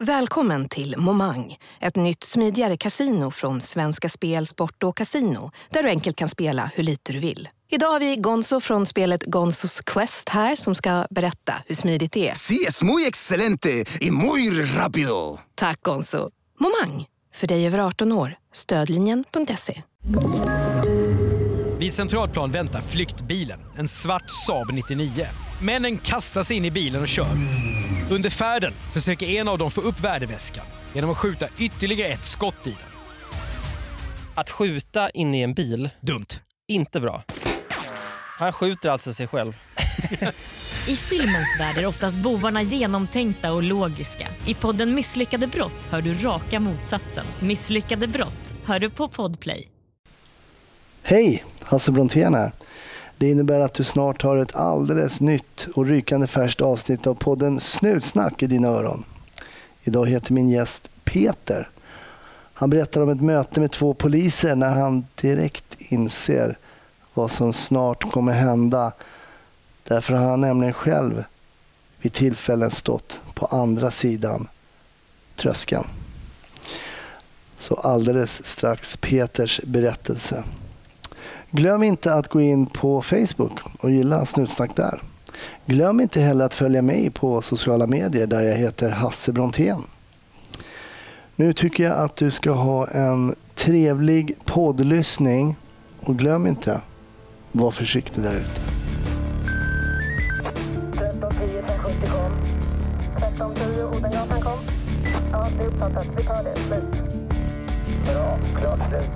Välkommen till Momang, ett nytt smidigare kasino från Svenska Spel, Sport och Casino, där du enkelt kan spela hur lite du vill. Idag har vi Gonzo från spelet Gonzos Quest här som ska berätta hur smidigt det är. Sí, es muy excelente y muy rápido. Tack Gonzo. Momang, för dig över 18 år. Stödlinjen.se. Vid Centralplan väntar flyktbilen, en svart Saab 99. Männen kastar sig in i bilen och kör. Under färden försöker en av dem få upp värdeväskan genom att skjuta ytterligare ett skott i den. Att skjuta in i en bil, Dumt. inte bra. Han skjuter alltså sig själv. I filmens värld är oftast bovarna genomtänkta och logiska. I podden Misslyckade brott hör du raka motsatsen. Misslyckade brott hör du på Podplay. Hej, Hasse Brontén här. Det innebär att du snart har ett alldeles nytt och rykande färskt avsnitt av podden Snutsnack i dina öron. Idag heter min gäst Peter. Han berättar om ett möte med 2 poliser när han direkt inser vad som snart kommer hända. Därför har han nämligen själv vid tillfällen stått på andra sidan tröskeln. Så alldeles strax Peters berättelse. Glöm inte att gå in på Facebook och gilla Snutsnack där. Glöm inte heller att följa mig på sociala medier där jag heter Hasse Brontén. Nu tycker jag att du ska ha en trevlig poddlyssning och glöm inte, var försiktig där ute. 1310 570 kom. 1310 Odengatan kom. Ja, det är uppfattat. Vi tar det. Slut. Bra, klart slut.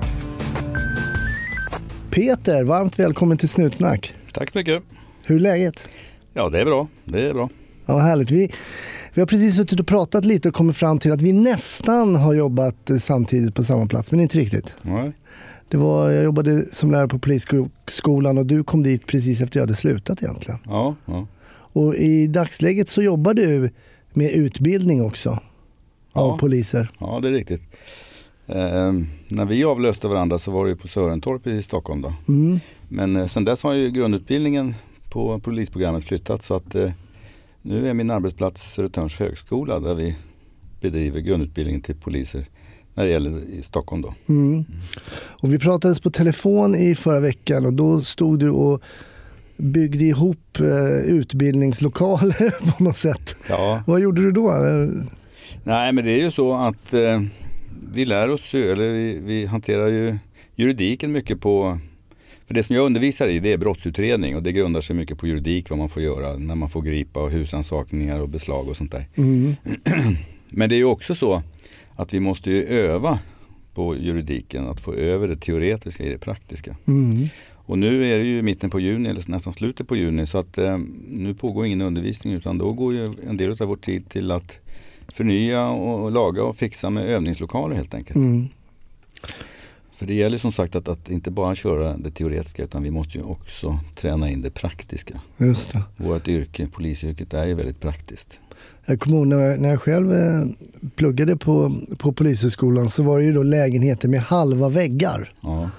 Peter, varmt välkommen till Snutsnack. Tack så mycket. Hur är läget? Ja, det är bra. Det är bra. Ja, härligt. Vi har precis suttit och pratat lite och kommit fram till att vi nästan har jobbat samtidigt på samma plats, men inte riktigt. Nej. Jag jobbade som lärare på polisskolan och du kom dit precis efter jag hade slutat egentligen. Ja. Och i dagsläget så jobbar du med utbildning också av poliser. Ja, det är riktigt. När vi avlöste varandra så var det ju på Sörentorp i Stockholm då. Mm. Men sen dess har ju grundutbildningen på polisprogrammet flyttat så att nu är min arbetsplats Södertörns högskola där vi bedriver grundutbildningen till poliser när det gäller i Stockholm då. Mm. Och vi pratades på telefon i förra veckan och då stod du och byggde ihop utbildningslokaler på något sätt. Ja. Vad gjorde du då? Nej, men det är ju så att vi lär oss, eller vi hanterar ju juridiken mycket på, för det som jag undervisar i det är brottsutredning och det grundar sig mycket på juridik, vad man får göra när man får gripa och husansakningar och beslag och sånt där. Mm. Men det är ju också så att vi måste ju öva på juridiken, att få över det teoretiska i det praktiska. Mm. Och nu är det ju mitten på juni eller nästan slutet på juni så att nu pågår ingen undervisning utan då går ju en del av vår tid till att förnya och laga och fixa med övningslokaler helt enkelt. Mm. För det gäller som sagt att inte bara köra det teoretiska utan vi måste ju också träna in det praktiska. Just det. Vårt yrke, polisyrket är ju väldigt praktiskt. Jag kommer ihåg när jag själv pluggade på polishögskolan så var det ju då lägenheter med halva väggar. Ja.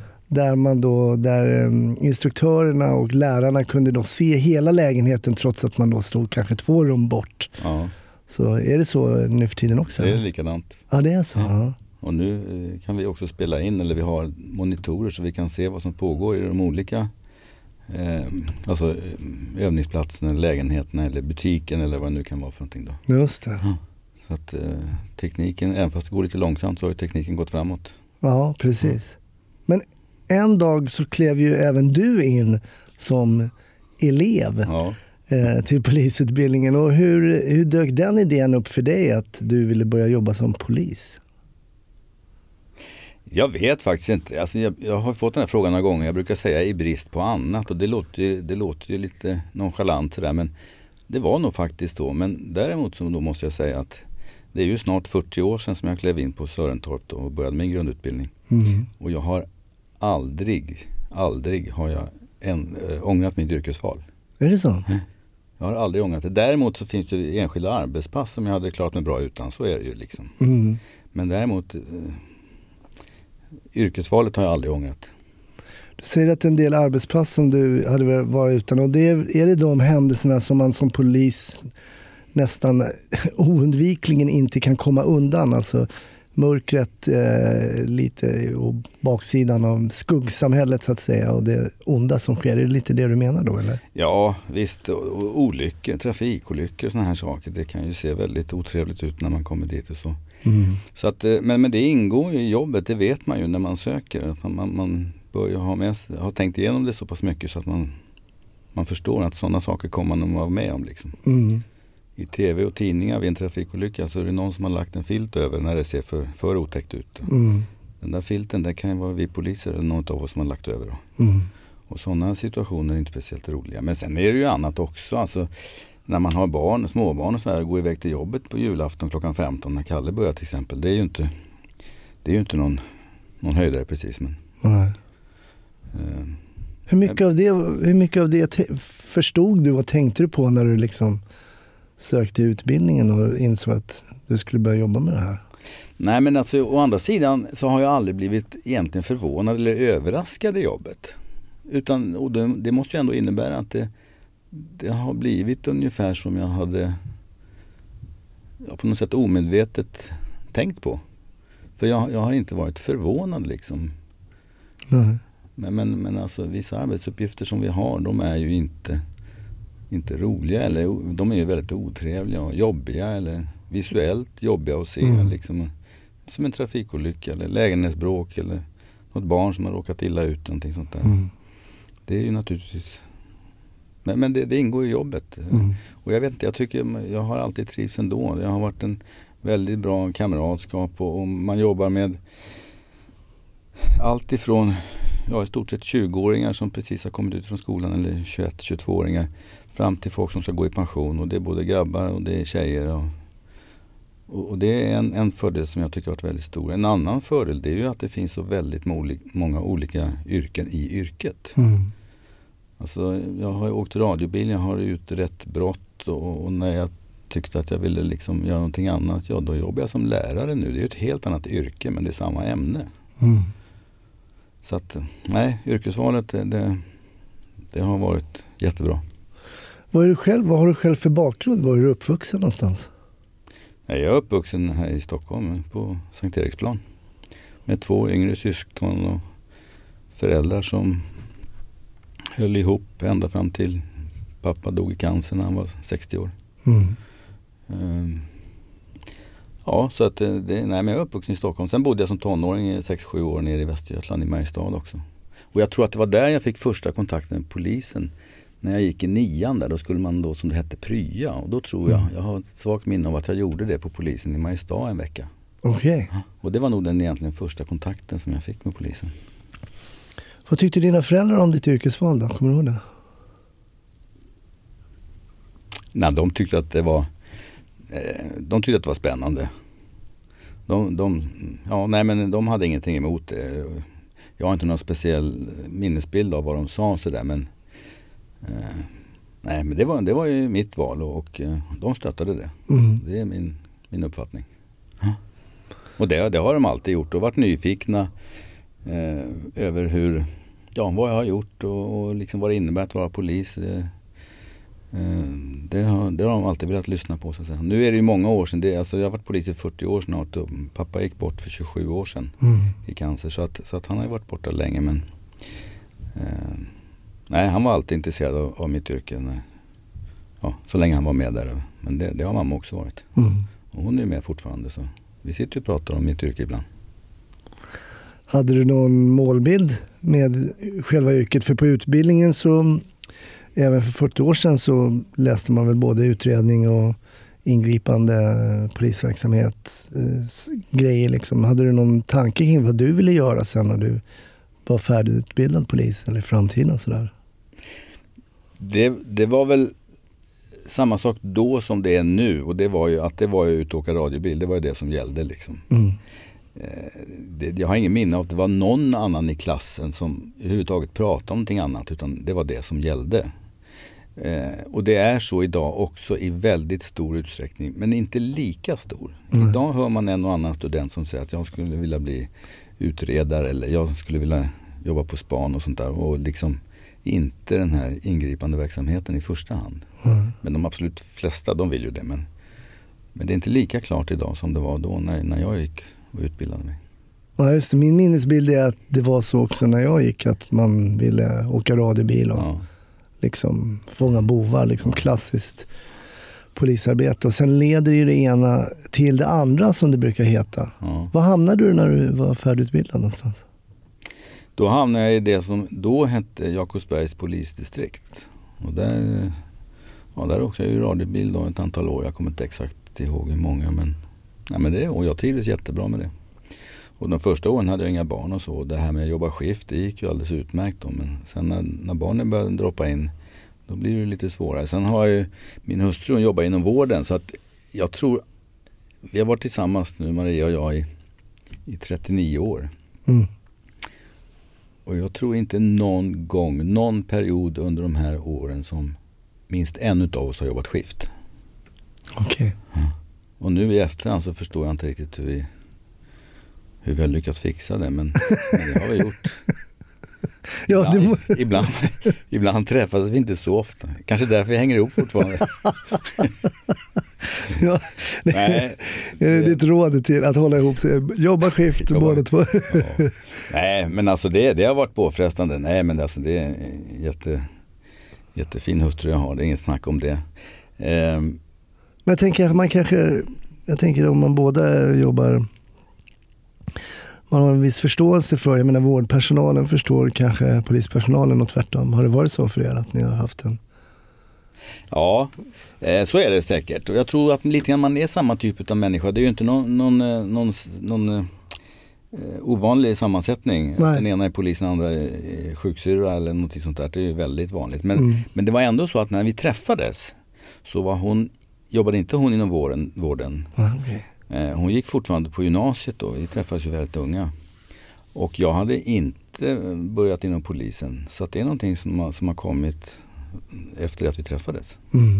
Där instruktörerna och lärarna kunde då se hela lägenheten trots att man då stod kanske 2 rum bort. Ja. Så är det så nu för tiden också? Det är likadant. Ja, det är så. Ja. Och nu kan vi också spela in eller vi har monitorer så vi kan se vad som pågår i de olika övningsplatserna, lägenheterna eller butiken eller vad det nu kan vara för någonting då. Just det. Ja. Så att tekniken, även fast det går lite långsamt så har tekniken gått framåt. Ja, precis. Men en dag så klev ju även du in som elev till polisutbildningen. Och hur dök den idén upp för dig att du ville börja jobba som polis? Jag vet faktiskt inte. Alltså jag har fått den här frågan några gånger. Jag brukar säga i brist på annat och det låter ju lite nonchalant sådär, men det var nog faktiskt så. Men däremot så då måste jag säga att det är ju snart 40 år sedan som jag klev in på Sörentorp då och började min grundutbildning. Mm. Och jag har aldrig har jag ångrat mitt yrkesval. Är det så? Jag har aldrig ångrat det. Däremot så finns det enskilda arbetspass som jag hade klarat mig bra utan. Så är det ju liksom. Mm. Men däremot yrkesvalet har jag aldrig ångrat. Du säger att en del arbetspass som du hade varit utan och är det de händelserna som man som polis nästan oundvikligen inte kan komma undan. Alltså mörkret lite och baksidan av skuggsamhället så att säga och det onda som sker. Är det lite det du menar då eller? Ja visst, och olyckor, trafikolyckor och såna här saker, det kan ju se väldigt otrevligt ut när man kommer dit och så. Så att, men det ingår i jobbet, det vet man ju när man söker. Att man bör ju ha tänkt igenom det så pass mycket så att man förstår att sådana saker kommer man att vara med om liksom. I tv och tidningar vid en trafikolycka så är det någon som har lagt en filt över när det ser för otäckt ut. Den där filten, det kan ju vara vi poliser eller något av oss som har lagt över då. Och sådana situationer är inte speciellt roliga. Men sen är det ju annat också. Alltså, när man har barn, småbarn och så här, går iväg till jobbet på julafton klockan 15 när Kalle börjar till exempel. Det är ju inte någon höjdare precis. Men, hur mycket av det förstod du och tänkte du på när du liksom sökte utbildningen och insåg att du skulle börja jobba med det här? Nej, men alltså å andra sidan så har jag aldrig blivit egentligen förvånad eller överraskad i jobbet. Och det måste ju ändå innebära att det har blivit ungefär som jag hade på något sätt omedvetet tänkt på. För jag har inte varit förvånad liksom. Nej. Men alltså vissa arbetsuppgifter som vi har, de är ju inte roliga eller de är ju väldigt otrevliga och jobbiga eller visuellt jobbiga att se liksom, som en trafikolycka eller lägenhetsbråk eller något barn som har råkat illa ut någonting sånt där. Det är ju naturligtvis men det ingår i jobbet. Och jag vet inte, jag tycker jag har alltid trivs ändå. Jag har varit en väldigt bra kamratskap och man jobbar med allt ifrån i stort sett 20-åringar som precis har kommit ut från skolan eller 21-22-åringar fram till folk som ska gå i pension och det är både grabbar och det är tjejer och det är en fördel som jag tycker har varit väldigt stor. En annan fördel det är ju att det finns så väldigt många olika yrken i yrket. Alltså jag har åkt radiobil, jag har utrett brott och när jag tyckte att jag ville liksom göra någonting annat, då jobbar jag som lärare nu. Det är ju ett helt annat yrke men det är samma ämne. Så att, nej, yrkesvalet det har varit jättebra. Vad har du själv för bakgrund? Var är du uppvuxen någonstans? Jag är uppvuxen här i Stockholm på Sankt Eriksplan. Med 2 yngre syskon och föräldrar som höll ihop ända fram till pappa dog i cancer när han var 60 år. Ja, så att men jag är uppvuxen i Stockholm. Sen bodde jag som tonåring i 6-7 år nere i Västergötland i Mariestad också. Och jag tror att det var där jag fick första kontakten med polisen. När jag gick i 9:an där, då skulle man då som det hette prya. Och då tror jag har ett svagt minne av att jag gjorde det på polisen i Mariestad en vecka. Okej. Och det var nog den egentligen första kontakten som jag fick med polisen. Vad tyckte dina föräldrar om ditt yrkesval då? Kommer du ihåg det? Nej, de tyckte att det var spännande. De hade ingenting emot det. Jag har inte någon speciell minnesbild av vad de sa sådär, men men det var ju mitt val och de stöttade det. Det är min uppfattning. Och det har de alltid gjort och varit nyfikna över vad jag har gjort och liksom vad det innebär att vara polis. Det har de alltid velat lyssna på så att säga. Nu är det ju många år sedan. Jag har varit polis i 40 år snart och pappa gick bort för 27 år sedan i cancer. Så att han har ju varit borta länge men han var alltid intresserad av mitt yrke. Så länge han var med där. Men det har mamma också varit. Och hon är med fortfarande så vi sitter och pratar om mitt yrke ibland. Hade du någon målbild med själva yrket? För på utbildningen så även för 40 år sedan så läste man väl både utredning och ingripande polisverksamhet grejer liksom. Hade du någon tanke kring vad du ville göra sen när du var färdigutbildad polis eller i framtiden och sådär? Det var väl samma sak då som det är nu och det var ju att det var ju ut och åka radiobil. Det var ju det som gällde liksom. Jag har ingen minne av att det var någon annan i klassen som överhuvudtaget pratade om någonting annat utan det var det som gällde. Och det är så idag också i väldigt stor utsträckning men inte lika stor. Idag hör man en och annan student som säger att jag skulle vilja bli utredare eller jag skulle vilja jobba på span och sånt där och liksom inte den här ingripande verksamheten i första hand. Men de absolut flesta, de vill ju det. Men det är inte lika klart idag som det var då när jag gick och utbildade mig. Ja, just det. Min minnesbild är att det var så också när jag gick, att man ville åka radiobil och liksom fånga bovar, liksom klassiskt polisarbete. Och sen leder ju det ena till det andra, som det brukar heta. Vad hamnade du när du var färdigutbildad någonstans? Då hamnade jag i det som då hette Jakobsbergs polisdistrikt. Och där åkte jag ju radiobil då ett antal år. Jag kommer inte exakt ihåg hur många, och jag trivdes jättebra med det. Och de första åren hade jag inga barn och så. Det här med att jobba skift, det gick ju alldeles utmärkt då. Men sen när barnen började droppa in, då blir det lite svårare. Sen har ju min hustru jobbat inom vården, så att jag tror, vi har varit tillsammans nu, Maria och jag, i 39 år. Och jag tror inte någon period under de här åren som minst en utav oss har jobbat skift. Okej. Och nu i efterhand så förstår jag inte riktigt hur vi har lyckats fixa det, men det har vi gjort. Ibland träffas vi inte så ofta. Kanske därför vi hänger ihop fortfarande. Nej, är det ditt råd till att hålla ihop sig? Jobba skift båda två. Nej, men alltså det har varit påfrestande. Nej, men alltså det är en jättefin hustru jag har. Det är inget snack om det. Men jag tänker om man båda jobbar, man har en viss förståelse för, jag menar vårdpersonalen förstår kanske polispersonalen och tvärtom. Har det varit så för er att ni har haft en? Ja, så är det säkert. Och jag tror att lite grann man är samma typ av människa. Det är ju inte någon ovanlig sammansättning. Nej. Den ena är polisen, den andra är sjuksyrra eller något sånt där. Det är ju väldigt vanligt. Men det var ändå så att när vi träffades så jobbade inte hon inom vården. Okay. Hon gick fortfarande på gymnasiet då. Vi träffades ju väldigt unga. Och jag hade inte börjat inom polisen. Så att det är någonting som har kommit efter att vi träffades.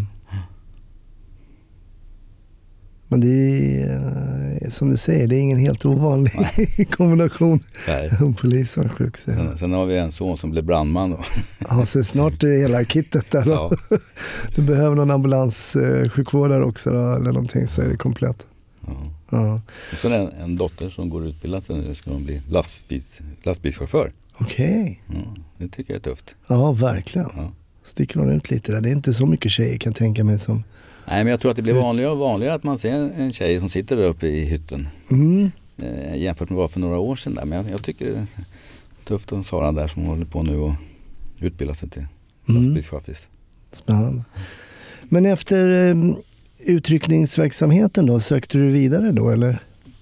Men det är som du säger, det är ingen helt ovanlig kombination om polis och sjuksyrra. Sen har vi en son som blev brandman. Ja, så snart är det hela kittet där. Ja. Du behöver någon ambulanssjukvårdare också då, eller någonting, så är det komplett. Ja. Och sen en dotter som går utbildad sen, nu ska hon bli lastbilschaufför. Okej. Det tycker jag är tufft. Ja, verkligen. Ja. Sticker hon ut lite där? Det är inte så mycket tjejer kan tänka mig som... Nej, men jag tror att det blir vanligare och vanligare att man ser en tjej som sitter där uppe i hytten. Jämfört med vad för några år sedan där. Men jag tycker det är tufft att Sara där som håller på nu och utbildar sig till lastbilschaufför. Spännande. Men efter utryckningsverksamheten då, sökte du vidare då eller?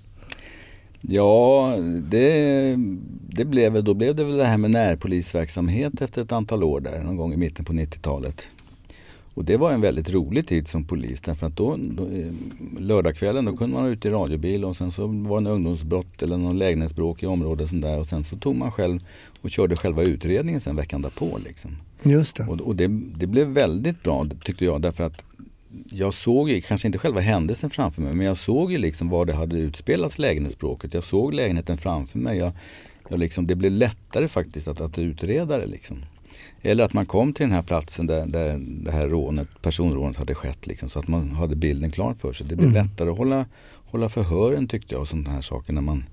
Ja, det blev det väl det här med närpolisverksamhet efter ett antal år där, någon gång i mitten på 90-talet. Och det var en väldigt rolig tid som polis, därför att då lördagskvällen då kunde man vara ute i radiobil och sen så var det en ungdomsbrott eller någon lägenhetsbråk i området sån där, och sen så tog man själv och körde själva utredningen sen veckan därpå liksom. Just det. Och det blev väldigt bra tyckte jag, därför att jag såg ju, kanske inte själva händelsen framför mig, men jag såg ju liksom var det hade utspelats lägenhetsbråket. Jag såg lägenheten framför mig. Jag liksom, det blev lättare faktiskt att utreda det liksom. Eller att man kom till den här platsen där det här personrånet hade skett liksom, så att man hade bilden klar för sig. Det blev lättare att hålla förhören tyckte jag och sådana här saker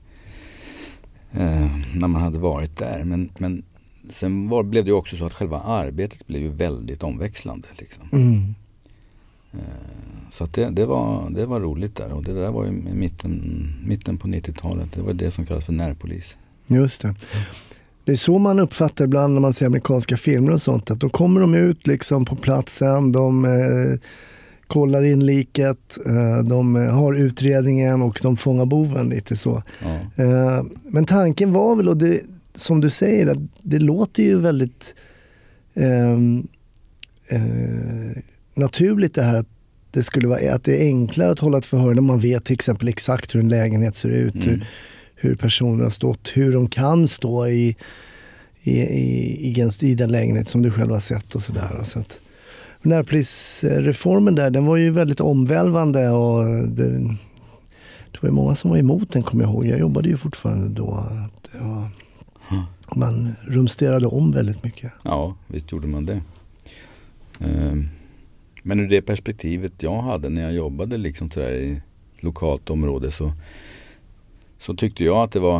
när man hade varit där. Men sen blev det ju också så att själva arbetet blev ju väldigt omväxlande liksom. Så att det var roligt där, och det där var ju mitten på 90-talet. Det var det som kallas för närpolis. Just det. Det är så man uppfattar ibland när man ser amerikanska filmer och sånt, att då kommer de ut liksom på platsen, de kollar in liket, de har utredningen och de fångar boven lite så. Ja. Men tanken var väl, och det, som du säger, att det låter ju väldigt naturligt det här att det skulle vara att det är enklare att hålla ett förhör när man vet till exempel exakt hur en lägenhet ser ut, hur personer har stått, hur de kan stå i den lägenhet som du själv har sett och sådär. Så att närpolisreformen där, den var ju väldigt omvälvande, och det var ju många som var emot den, kommer jag ihåg. Jag jobbade ju fortfarande då. Man rumsterade om väldigt mycket. Ja, visst gjorde man det. Men ur det perspektivet jag hade när jag jobbade liksom sådär i lokalt område så tyckte jag att det var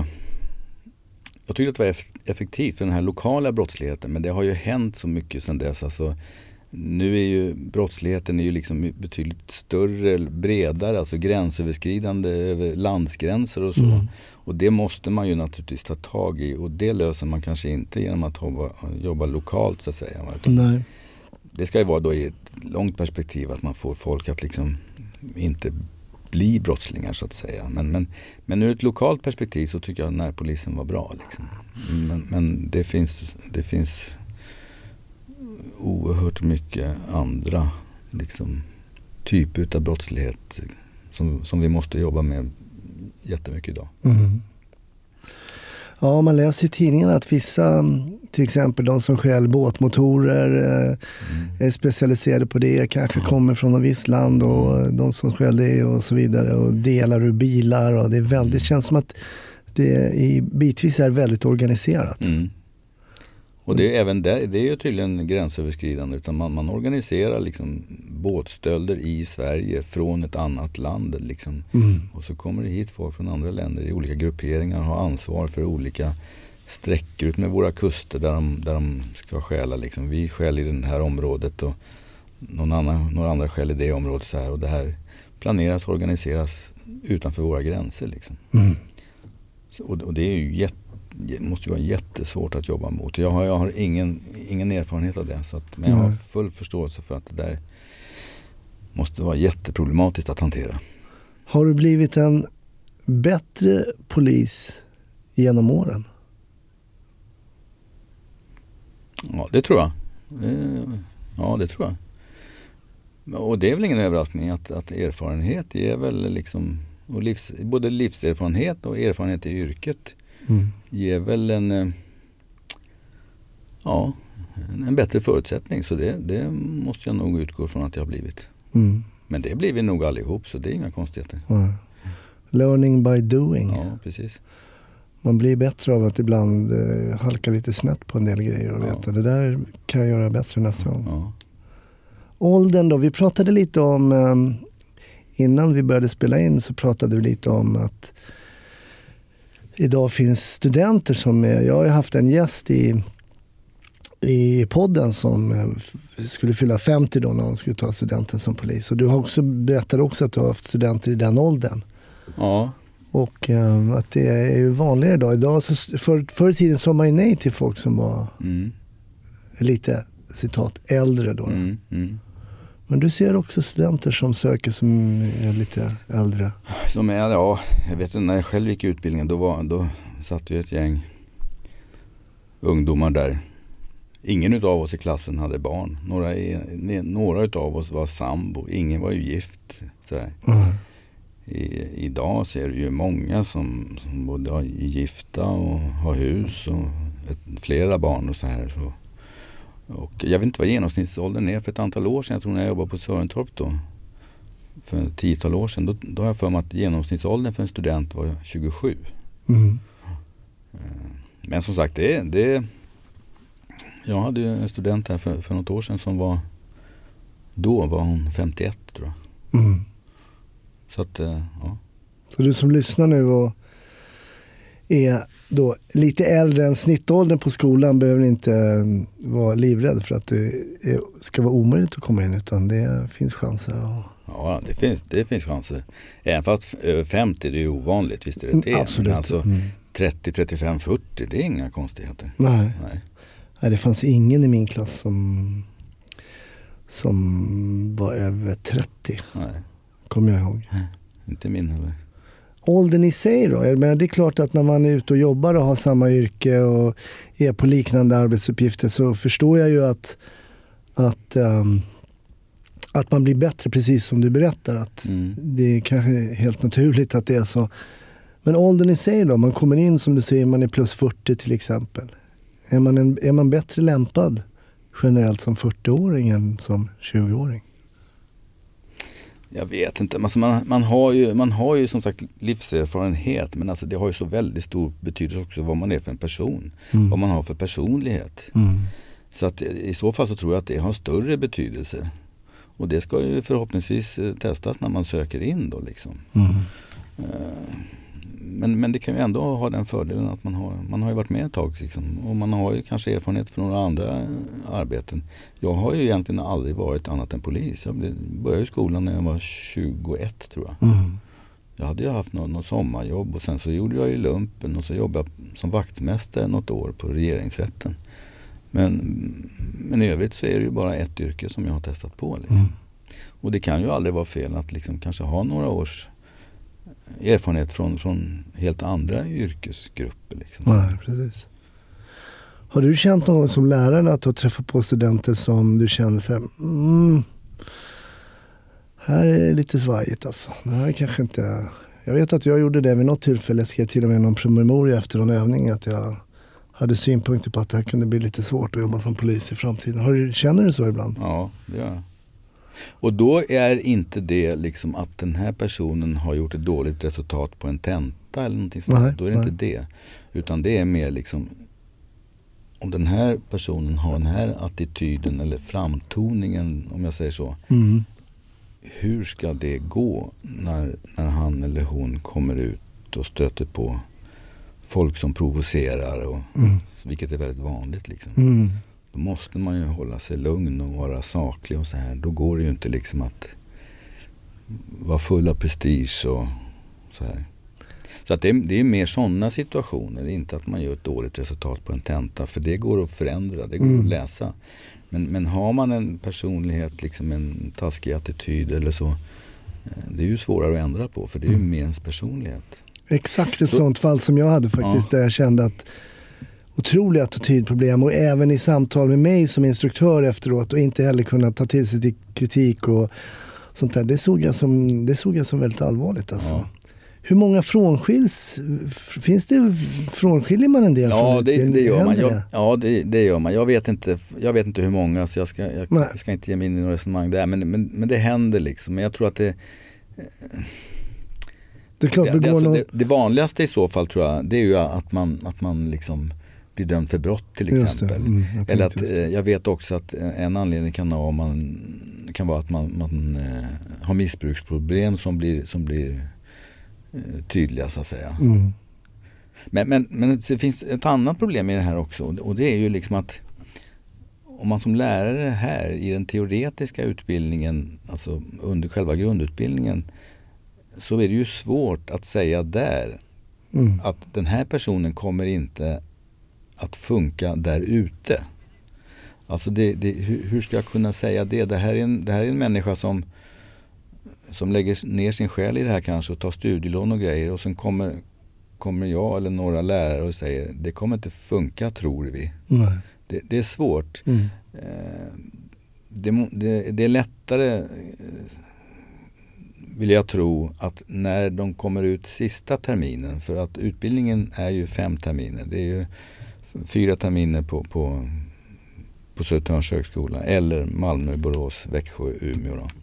effektivt för den här lokala brottsligheten. Men det har ju hänt så mycket sedan dess. Alltså, nu är ju brottsligheten är ju liksom betydligt större, bredare, alltså gränsöverskridande över landsgränser och så. Mm. Och det måste man ju naturligtvis ta tag i, och det löser man kanske inte genom att jobba lokalt så att säga. Nej. Det ska ju vara då i ett långt perspektiv att man får folk att liksom inte bli brottslingar så att säga. Men ur ett lokalt perspektiv så tycker jag att närpolisen var bra liksom. Men det finns oerhört mycket andra liksom, typer av brottslighet som vi måste jobba med jättemycket idag. Mm. Ja, man läser i tidningen att vissa, till exempel de som stjäl båtmotorer är specialiserade på det, kanske kommer från ett visst land, och de som stjäl det och så vidare, och delar ur bilar, och det är väldigt, känns som att det i bitvis är väldigt organiserat. Mm. Och det är även där, det är ju tydligen gränsöverskridande, utan man organiserar liksom båtstölder i Sverige från ett annat land liksom. Mm. Och så kommer det hit folk från andra länder i olika grupperingar och har ansvar för olika sträckor ut med våra kuster där de ska stjäla liksom. Vi stjäl i det här området och några andra stjäl i det området så här, och det här planeras och organiseras utanför våra gränser liksom. Mm. Och det är ju måste ju vara jättesvårt att jobba mot. Jag har ingen erfarenhet av det, men jag har full förståelse för att det där måste vara jätteproblematiskt att hantera. Har du blivit en bättre polis genom åren? Ja, det tror jag. Det tror jag. Och det är väl ingen överraskning att erfarenhet är väl liksom, och både livserfarenhet och erfarenhet i yrket ger väl en bättre förutsättning. Så det måste jag nog utgå från att jag har blivit. Mm. Men det blir vi nog allihop, så det är inga konstigheter. Mm. Learning by doing. Ja, precis. Man blir bättre av att ibland halka lite snett på en del grejer och veta. Det där kan jag göra bättre nästa gång. Ja. Åldern då, vi pratade lite om innan vi började spela in, så pratade vi lite om att idag finns studenter som jag har haft en gäst i podden som skulle fylla 50 då när hon skulle ta studenten som polis. Och du har berättat också att du har haft studenter i den åldern. Ja. Och att det är ju vanligare idag. Idag så förr i tiden sa man ju nej till folk som var lite, citat, äldre då. Men du ser också studenter som söker som är lite äldre. Som är, jag vet inte, när jag själv gick utbildningen då satt vi ett gäng ungdomar där. Ingen utav oss i klassen hade barn. Några utav oss var sambo. Ingen var ju gift. Sådär. Idag så är det ju många som både är gifta och har hus och flera barn och så här. Och jag vet inte vad genomsnittsåldern är för ett antal år sedan. Jag tror när jag jobbade på Sörentorp då, för 10-tal år sedan, då har jag för mig att genomsnittsåldern för en student var 27. Mm. Men som sagt, jag hade ju en student här för något år sedan som var hon 51 tror jag. Mm. Så att, ja. Så du som lyssnar nu och är då lite äldre än snittåldern på skolan behöver inte vara livrädd för att det ska vara omöjligt att komma in, utan det finns chanser. Ja, det finns chanser. Även fast över 50 det är ju ovanligt, visst är det det. Absolut. Men alltså 30, 35, 40 det är inga konstigheter. Nej, det fanns ingen i min klass som var över 30. Nej. Kommer jag ihåg. Nej, inte min heller. Åldern i sig då? Jag menar, det är klart att när man är ute och jobbar och har samma yrke och är på liknande arbetsuppgifter, så förstår jag ju att man blir bättre, precis som du berättar. Att det är kanske helt naturligt att det är så. Men åldern i sig då? Man kommer in, som du säger, man är plus 40 till exempel. Är man bättre lämpad generellt som 40-åring än som 20-åring? Jag vet inte. Alltså man har ju som sagt livserfarenhet, men alltså det har ju så väldigt stor betydelse också vad man är för en person. Vad man har för personlighet. Så att i så fall så tror jag att det har större betydelse. Och det ska ju förhoppningsvis testas när man söker in då liksom. Men det kan ju ändå ha den fördelen att man har ju varit med ett tag liksom, och man har ju kanske erfarenhet från några andra arbeten. Jag har ju egentligen aldrig varit annat än polis. Jag började i skolan när jag var 21 tror jag. Jag hade ju haft något sommarjobb och sen så gjorde jag ju lumpen och så jobbade jag som vaktmästare något år på regeringsrätten. Men i övrigt så är det ju bara ett yrke som jag har testat på liksom. Och det kan ju aldrig vara fel att liksom kanske ha några års erfarenhet från helt andra yrkesgrupper. Liksom. Nej, precis. Har du känt någon som lärare att du har träffat på studenter som du känner så här, här är det lite svajigt alltså. Det här kanske inte... Jag vet att jag gjorde det vid något tillfälle. Jag skrev till och med någon promemoria efter någon övning att jag hade synpunkter på att det här kunde bli lite svårt att jobba som polis i framtiden. Känner du så ibland? Ja, det gör jag. Och då är inte det liksom att den här personen har gjort ett dåligt resultat på en tenta eller någonting sånt. Nej, då är det inte det. Utan det är mer liksom om den här personen har den här attityden eller framtoningen, om jag säger så. Hur ska det gå när han eller hon kommer ut och stöter på folk som provocerar och vilket är väldigt vanligt liksom. Då måste man ju hålla sig lugn och vara saklig och så här. Då går det ju inte liksom att vara full av prestige och så här. Så att det är mer sådana situationer, inte att man gör ett dåligt resultat på en tenta, för det går att förändra, det går att läsa. Men har man en personlighet, liksom en taskig attityd eller så, det är ju svårare att ändra på, för det är ju mer ens personlighet. Exakt ett sånt fall som jag hade faktiskt, där jag kände att otroliga attitydproblem, och även i samtal med mig som instruktör efteråt, och inte heller kunna ta till sig till kritik och sånt där. Det såg jag som väldigt allvarligt alltså. Ja. Hur många frånskiljer man en del? Ja, det gör man. Det gör man. Jag vet inte hur många, så jag ska inte ge mig in i några resonemang där, men det händer liksom. Men jag tror att det är klart, det vanligaste i så fall, tror jag, det är ju att man liksom blir dömd för brott till exempel. Eller att jag vet också att en anledning kan vara att man har missbruksproblem som blir tydliga, så att säga. Men det finns ett annat problem i det här också, och det är ju liksom att om man som lärare här i den teoretiska utbildningen, alltså under själva grundutbildningen, så är det ju svårt att säga där att den här personen kommer inte att funka där ute. Alltså hur ska jag kunna säga det? Det här är en människa som lägger ner sin själ i det här kanske och tar studielån och grejer, och sen kommer jag eller några lärare och säger det kommer inte funka, tror vi. Nej. Det är svårt. Det är lättare, vill jag tro, att när de kommer ut sista terminen, för att utbildningen är ju 5 terminer. Det är ju 4 terminer på Södertörns högskola, eller Malmö, Borås, Växjö, Umeå då.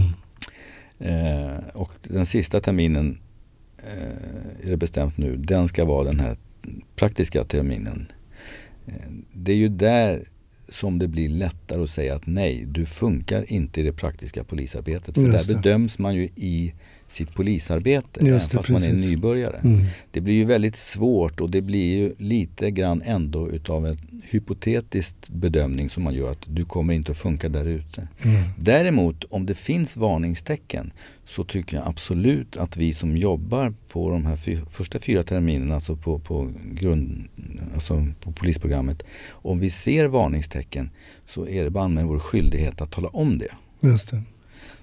Och den sista terminen är det bestämt nu, den ska vara den här praktiska terminen. Det är ju där som det blir lättare att säga att nej, du funkar inte i det praktiska polisarbetet. För där bedöms man ju i sitt polisarbete, fast man är nybörjare. Det blir ju väldigt svårt, och det blir ju lite grann ändå utav en hypotetisk bedömning som man gör, att du kommer inte att funka där ute. Däremot, om det finns varningstecken, så tycker jag absolut att vi som jobbar på de här första 4 terminerna, alltså på polisprogrammet, om vi ser varningstecken, så är det bara med vår skyldighet att tala om det. Just det.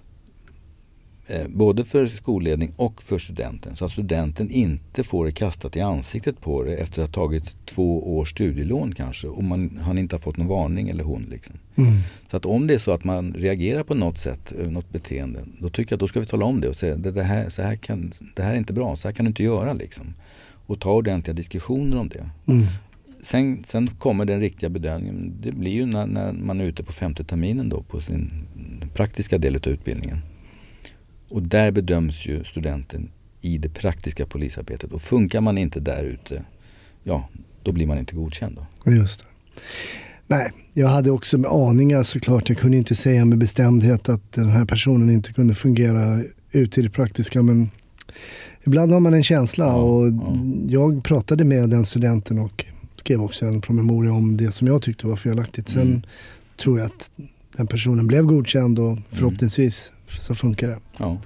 Både för skolledning och för studenten, så att studenten inte får det kastat i ansiktet på det efter att ha tagit 2 års studielån kanske, och han inte har fått någon varning, eller hon liksom. Så att om det är så att man reagerar på något sätt, något beteende, då tycker jag att då ska vi tala om det och säga det här är inte bra, så här kan du inte göra liksom, och ta ordentliga diskussioner om det. Sen kommer den riktiga bedömningen. Det blir ju när man är ute på 5:e terminen då, på sin praktiska del av utbildningen. Och där bedöms ju studenten i det praktiska polisarbetet. Och funkar man inte där ute, ja, då blir man inte godkänd då. Just det. Nej, jag hade också med aningar såklart. Jag kunde inte säga med bestämdhet att den här personen inte kunde fungera ut i det praktiska. Men ibland har man en känsla och jag pratade med den studenten och skrev också en promemoria om det som jag tyckte var felaktigt. Sen tror jag att den personen blev godkänd och förhoppningsvis så funkar det. Ja.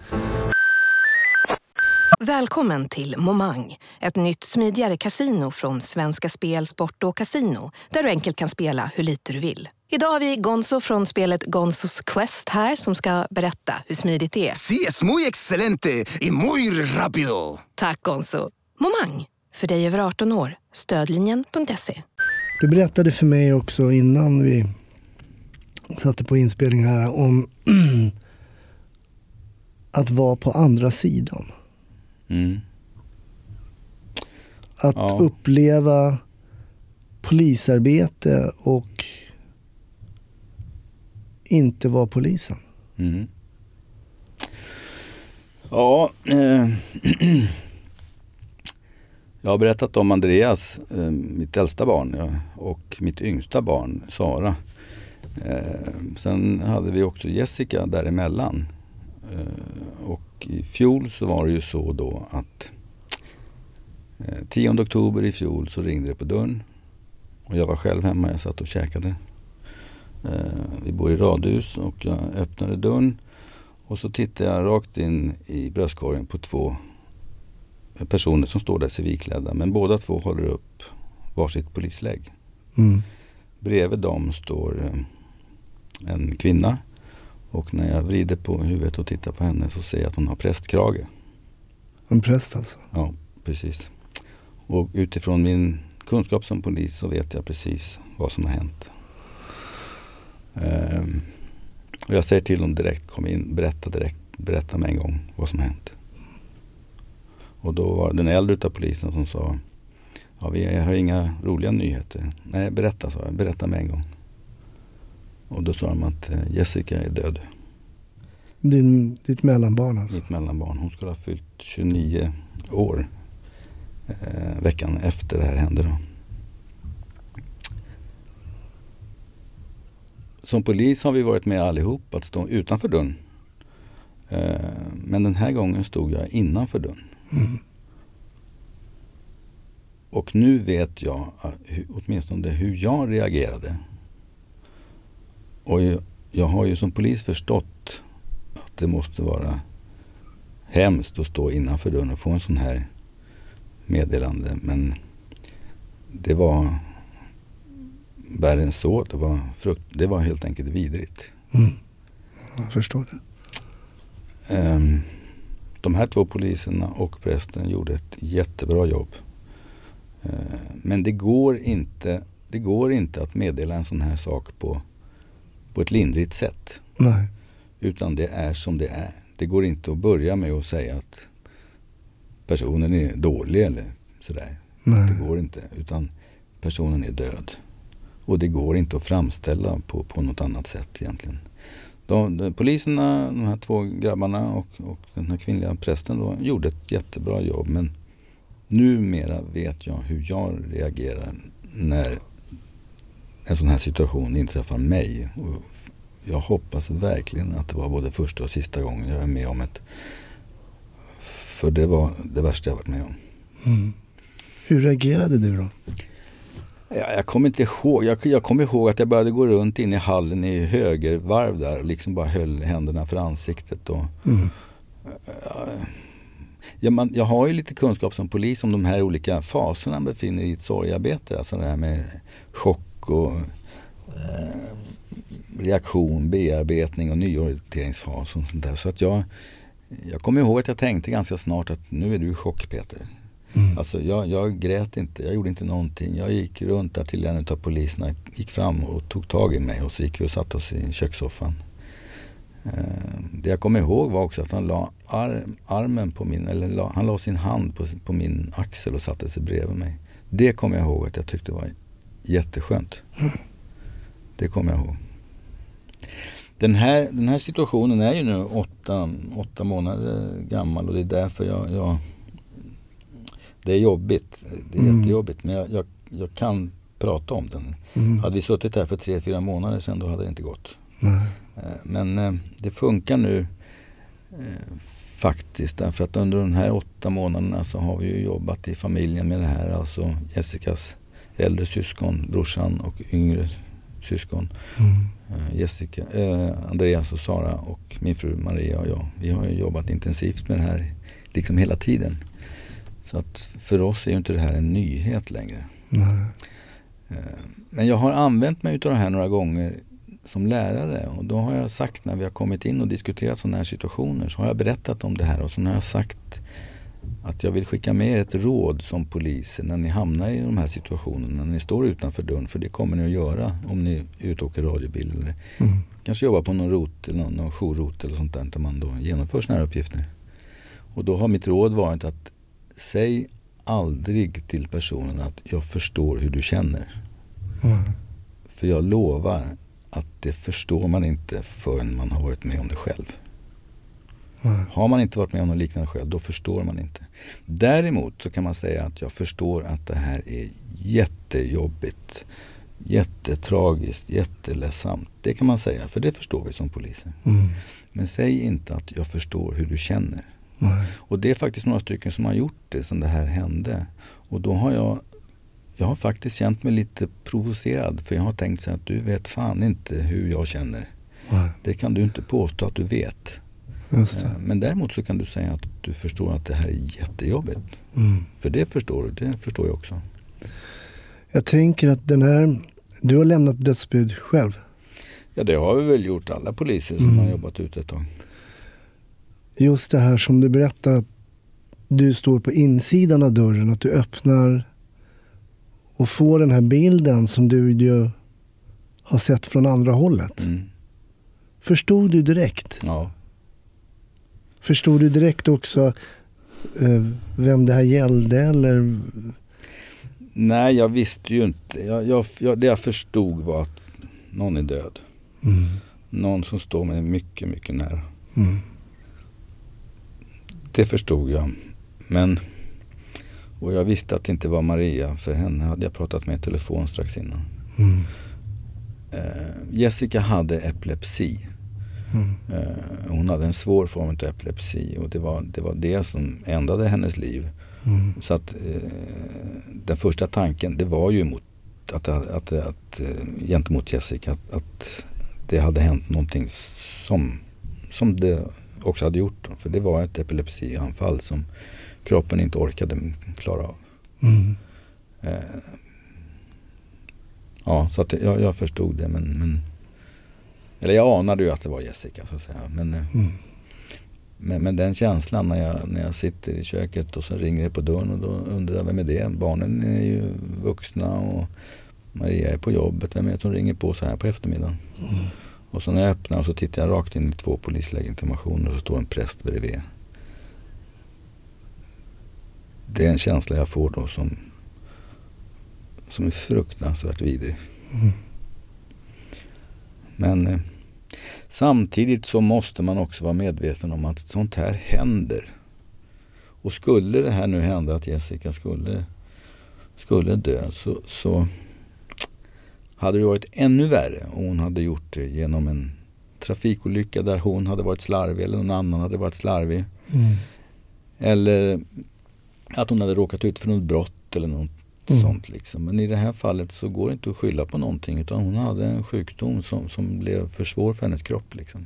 Välkommen till Momang, ett nytt smidigare kasino från Svenska Spel, Sport och Casino, där du enkelt kan spela hur lite du vill. Idag har vi Gonzo från spelet Gonzos Quest här som ska berätta hur smidigt det är. Sí, es muy excelente y muy rápido. Tack Gonzo. Momang, för dig över 18 år. Stödlinjen.se. Du berättade för mig också innan vi satte på inspelning här om att vara på andra sidan. Att uppleva polisarbete och inte vara polisen. Ja, jag har berättat om Andreas, mitt äldsta barn, och mitt yngsta barn, Sara. Sen hade vi också Jessica däremellan. Och i fjol så var det ju så då att 10 oktober i fjol så ringde det på dörren. Och jag var själv hemma, jag satt och käkade. Vi bor i radhus och jag öppnade dörren. Och så tittade jag rakt in i bröstkorgen på 2 personer som står där civilklädda. Men båda 2 håller upp varsitt polislägg. Bredvid dem står en kvinna. Och när jag vrider på huvudet och tittar på henne så ser jag att hon har prästkrage. En präst alltså? Ja, precis. Och utifrån min kunskap som polis så vet jag precis vad som har hänt. Och jag säger till dem direkt, kom in, berätta med en gång vad som har hänt. Och då var den äldre utav polisen som sa, ja, vi har inga roliga nyheter. Nej, berätta, sa jag, berätta med en gång. Och då sa de att Jessica är död. Ditt mellanbarn alltså? Mitt mellanbarn. Hon skulle ha fyllt 29 år veckan efter det här hände då. Som polis har vi varit med allihop att stå utanför dörren. Men den här gången stod jag innanför dörren. Och nu vet jag åtminstone hur jag reagerade. Och jag har ju som polis förstått att det måste vara hemskt att stå innanför dörren och få en sån här meddelande. Men det var värre än så. Det var helt enkelt vidrigt. Jag förstår det. De här 2 poliserna och prästen gjorde ett jättebra jobb. Men det går inte att meddela en sån här sak på ett lindrigt sätt. Nej. Utan det är som det är. Det går inte att börja med att säga att personen är dålig eller sådär. Nej. Det går inte. Utan personen är död. Och det går inte att framställa på något annat sätt egentligen. Poliserna, de här 2 grabbarna och den här kvinnliga prästen då, gjorde ett jättebra jobb. Men numera vet jag hur jag reagerar när en sån här situation inträffar mig. Och jag hoppas verkligen att det var både första och sista gången jag är med om ett. För det var det värsta jag varit med om. Hur reagerade du då? Jag kommer inte ihåg. Jag kommer ihåg att jag började gå runt in i hallen i högervarv där och liksom bara höll händerna för ansiktet. Och, jag har ju lite kunskap som polis om de här olika faserna man befinner i ett sorgarbete. Alltså det här med chock och reaktion, bearbetning och nyorienteringsfas och sånt där. Så att jag kommer ihåg att jag tänkte ganska snart att nu är du i chock, Peter. Alltså jag grät inte, jag gjorde inte någonting. Jag gick runt där till en av poliserna, gick fram och tog tag i mig och så gick vi och satte oss i kökssoffan. Det jag kommer ihåg var också att han la armen på han la sin hand på min axel och satte sig bredvid mig. Det kommer jag ihåg att jag tyckte var jätteskönt. Det kommer jag ihåg. Den här situationen är ju nu 8 månader gammal och det är därför jag det är jobbigt. Det är jättejobbigt, men jag kan prata om den. Hade vi suttit där för 3-4 månader sedan, då hade det inte gått. Men det funkar nu faktiskt, därför att under de här 8 månaderna så har vi ju jobbat i familjen med det här. Alltså Jessicas äldre syskon, brorsan och yngre syskon. Jessica, Andreas och Sara och min fru Maria och jag. Vi har ju jobbat intensivt med det här liksom hela tiden. Så att för oss är ju inte det här en nyhet längre. Nej. Men jag har använt mig av det här några gånger som lärare, och då har jag sagt, när vi har kommit in och diskuterat sådana här situationer, så har jag berättat om det här, och så har jag sagt att jag vill skicka med ett råd som poliser när ni hamnar i de här situationerna, när ni står utanför dörren, för det kommer ni att göra om ni är ute och åker radiobil eller kanske jobbar på någon rot eller någon jourrot eller sånt där man då genomför såna här uppgifter. Och då har mitt råd varit att säg aldrig till personen att jag förstår hur du känner. För jag lovar att det förstår man inte förrän man har varit med om det själv. Har man inte varit med om något liknande själv, då förstår man inte. Däremot så kan man säga att jag förstår att det här är jättejobbigt, jättetragiskt, jätteledsamt. Det kan man säga, för det förstår vi som poliser. Men säg inte att jag förstår hur du känner. Och det är faktiskt några stycken som har gjort det som det här hände. Och då har jag har faktiskt känt mig lite provocerad, för jag har tänkt sig att du vet fan inte hur jag känner. Det kan du inte påstå att du vet. Just det. Men däremot så kan du säga att du förstår att det här är jättejobbigt. För det förstår jag också. Jag tänker att du har lämnat dödsbud själv. Ja, det har vi väl gjort alla poliser som har jobbat ute ett tag. Just det här som du berättar, att du står på insidan av dörren, att du öppnar och får den här bilden som du ju har sett från andra hållet. Förstod du direkt? Ja. Förstod du direkt också vem det här gällde, eller? Nej, jag visste ju inte. Det jag förstod var att någon är död. Någon som står mig mycket, mycket nära. Det förstod jag. Och jag visste att det inte var Maria, för henne hade jag pratat med i telefon strax innan. Jessica hade epilepsi. Hon hade en svår form av epilepsi, och det var det som ändrade hennes liv. Så att den första tanken, det var ju mot att gentemot Jessica, att det hade hänt någonting som det också hade gjort. För det var ett epilepsianfall som kroppen inte orkade klara av. Ja, så att jag förstod det, eller jag anade ju att det var Jessica, så att säga. Men den känslan när jag sitter i köket och så ringer det på dörren, och då undrar jag, vem är det? Barnen är ju vuxna och Maria är på jobbet. Vem är det som ringer på så här på eftermiddagen? Och så när jag öppnar, och så tittar jag rakt in i 2 polislegitimationer, och så står en präst bredvid. Det är en känsla jag får då som är fruktansvärt vidrig. Men samtidigt så måste man också vara medveten om att sånt här händer. Och skulle det här nu hända, att Jessica skulle dö, så hade det varit ännu värre om hon hade gjort det genom en trafikolycka där hon hade varit slarvig, eller någon annan hade varit slarvig. Eller att hon hade råkat ut för något brott eller något sånt liksom. Men i det här fallet så går det inte att skylla på någonting, utan hon hade en sjukdom som blev för svår för hennes kropp liksom.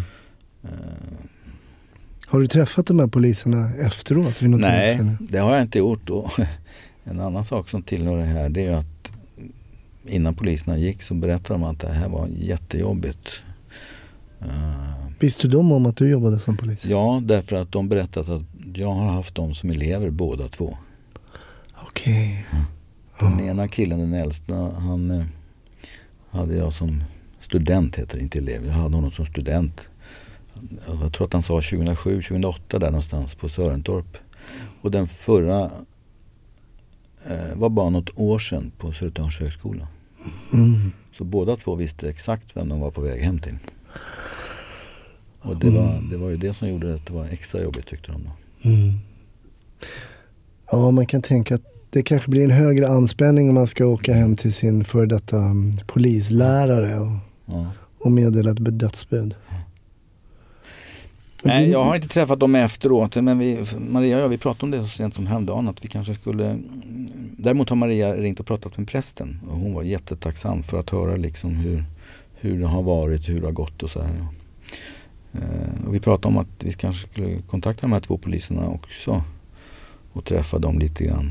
Har du träffat de här poliserna efteråt? Vid något tillfälle? Det har jag inte gjort. Och en annan sak som tillhör det här, det är att innan poliserna gick så berättade de att det här var jättejobbigt. Visste de om att du jobbade som polis? Ja, därför att de berättade att jag har haft dem som elever båda 2. Okej. Den ena killen, den äldsta, han hade jag som student, heter det, inte elev. Jag hade honom som student. Jag tror att han sa 2007, 2008 där någonstans på Sörentorp. Och den förra var bara något år sedan på Södertörns högskola. Så båda 2 visste exakt vem de var på väg hem till. Och det var ju det som gjorde att det var extra jobbigt, tyckte de då. Ja, man kan tänka att det kanske blir en högre anspänning om man ska åka hem till sin före detta polislärare och meddela ett dödsbud. Nej, jag har inte träffat dem efteråt, men Maria och jag, vi pratade om det så sent som häromdagen, att vi kanske skulle... Däremot har Maria ringt och pratat med prästen och hon var jättetacksam för att höra liksom hur det har varit, hur det har gått och så här. Och vi pratade om att vi kanske skulle kontakta de här 2 poliserna också och träffa dem lite grann.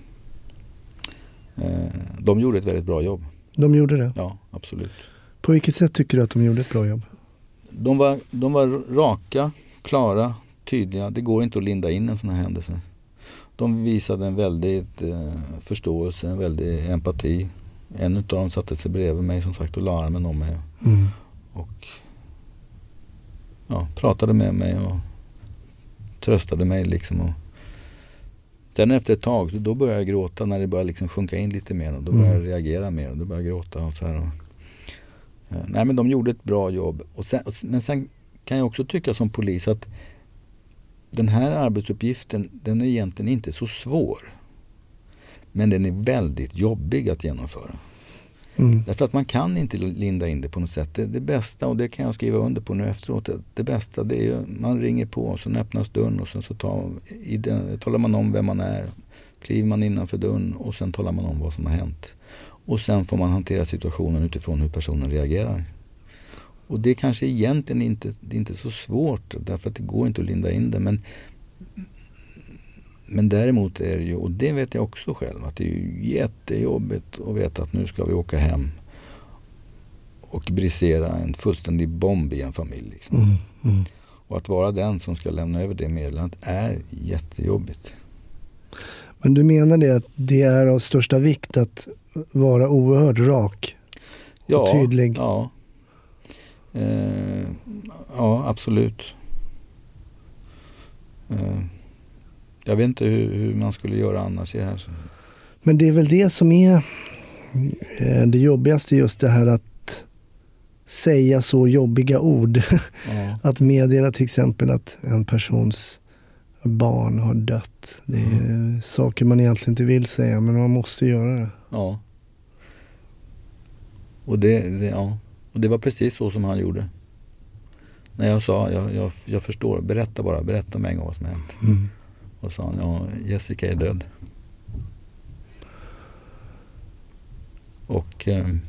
De gjorde ett väldigt bra jobb. De gjorde det? Ja, absolut. På vilket sätt tycker du att de gjorde ett bra jobb? De var raka, klara, tydliga. Det går inte att linda in en sån här händelse. De visade en väldigt förståelse, en väldigt empati. En av dem satte sig bredvid mig som sagt och la armen om mig. Och pratade med mig och tröstade mig liksom. Och sen efter ett tag då började jag gråta när det började liksom sjunka in lite mer. Och då började jag reagera mer och då började jag gråta och så här. Nej, men de gjorde ett bra jobb. Men sen kan jag också tycka som polis att den här arbetsuppgiften, den är egentligen inte så svår. Men den är väldigt jobbig att genomföra. Därför att man kan inte linda in det på något sätt. Det bästa, och det kan jag skriva under på nu efteråt, det bästa det är ju, man ringer på och så öppnas dörren och sen så talar man om vem man är. Kliver man innanför dörren och sen talar man om vad som har hänt. Och sen får man hantera situationen utifrån hur personen reagerar. Och det kanske egentligen inte är så svårt, därför att det går inte att linda in det. Men däremot är det ju, och det vet jag också själv, att det är ju jättejobbigt att veta att nu ska vi åka hem och brisera en fullständig bomb i en familj. Liksom. Och att vara den som ska lämna över det meddelandet är jättejobbigt. Men du menar det att det är av största vikt att vara oerhört rak och tydlig? Ja, absolut. Jag vet inte hur man skulle göra annars i det här. Men det är väl det som är det jobbigaste, just det här att säga så jobbiga ord. Att meddela till exempel att en persons barn har dött. Det är saker man egentligen inte vill säga, men man måste göra det. Ja. Och det var precis så som han gjorde. När jag sa, jag förstår, berätta med en gång vad som har hänt. Och sa han, Jessica är död. Och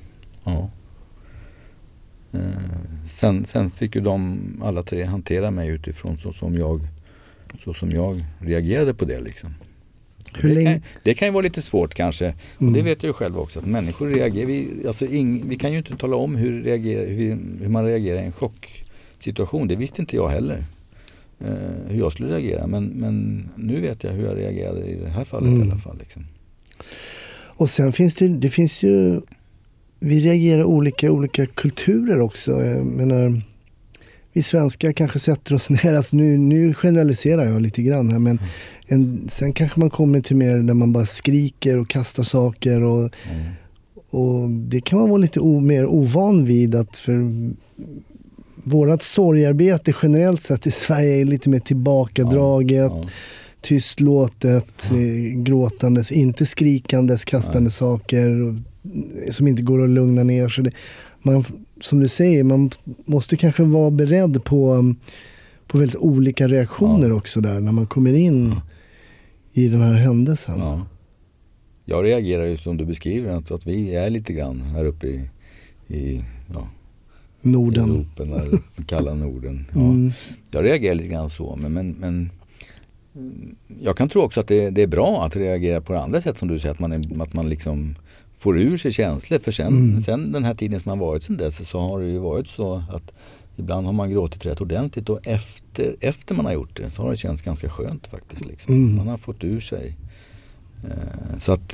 sen fick ju de alla 3 hantera mig utifrån så som jag reagerade på det liksom. Det kan ju vara lite svårt kanske. Och det vet jag ju själv också, att människor reagerar. Vi kan ju inte tala om hur man reagerar i en chocksituation. Det visste inte jag heller. Hur jag skulle reagera. Men nu vet jag hur jag reagerade i det här fallet i alla fall. Liksom. Och sen det finns ju, vi reagerar olika kulturer också. Jag menar, vi svenskar kanske sätter oss ner, alltså nu generaliserar jag lite grann här, men sen kanske man kommer till mer där man bara skriker och kastar saker och det kan man vara lite mer ovan vid, att för vårat sorgarbete generellt sett i Sverige är lite mer tillbakadraget, tystlåtet, gråtandes, inte skrikandes, kastande saker som inte går att lugna ner. Så som du säger, man måste kanske vara beredd på väldigt olika reaktioner också där när man kommer in i den här händelsen. Ja. Jag reagerar ju som du beskriver, alltså att vi är lite grann här uppe i Norden. I Europa, den kalla Norden. Ja. Jag reagerar lite grann så, men jag kan tro också att det är bra att reagera på det andra sätt som du säger, att man liksom får ur sig känslor. För sen den här tiden som har varit sedan dess, så har det ju varit så att ibland har man gråtit rätt ordentligt, och efter man har gjort det så har det känts ganska skönt faktiskt. Liksom. Man har fått ur sig. Så att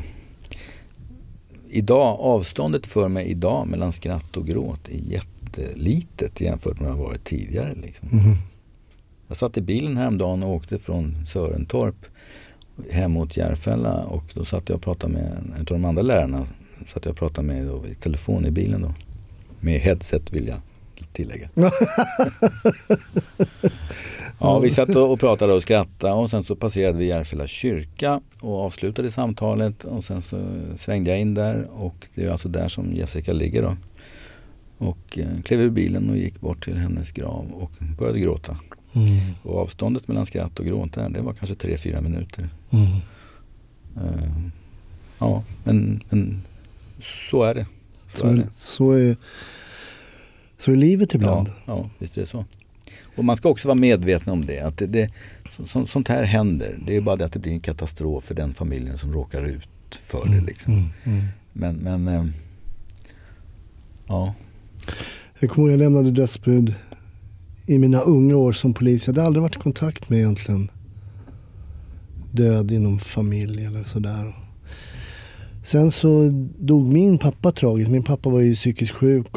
idag, avståndet för mig idag mellan skratt och gråt är jättelitet jämfört med vad det har varit tidigare. Liksom. Jag satt i bilen häromdagen och åkte från Sörentorp hem mot Järfälla, och då satt jag och pratade med en av de andra lärarna. Satt jag och pratade med i telefon i bilen då. Med headset vill jag tillägga. Ja, vi satt och pratade och skrattade och sen så passerade vi Järfälla kyrka och avslutade samtalet och sen så svängde jag in där och det är alltså där som Jessica ligger då. Och klev ur bilen och gick bort till hennes grav och började gråta. Och avståndet mellan skratt och gråt där, det var kanske 3-4 minuter. Ja, men så är det. Så är livet ibland. Ja, visst är det så. Och man ska också vara medveten om det. Att sånt här händer. Det är bara det att det blir en katastrof för den familjen som råkar ut för det. Liksom. Men ja. Jag kommer ihåg jag lämnade dödsbud i mina unga år som polis. Jag hade aldrig varit i kontakt med egentligen död inom familj eller sådär. Sen så dog min pappa tragiskt. Min pappa var ju psykiskt sjuk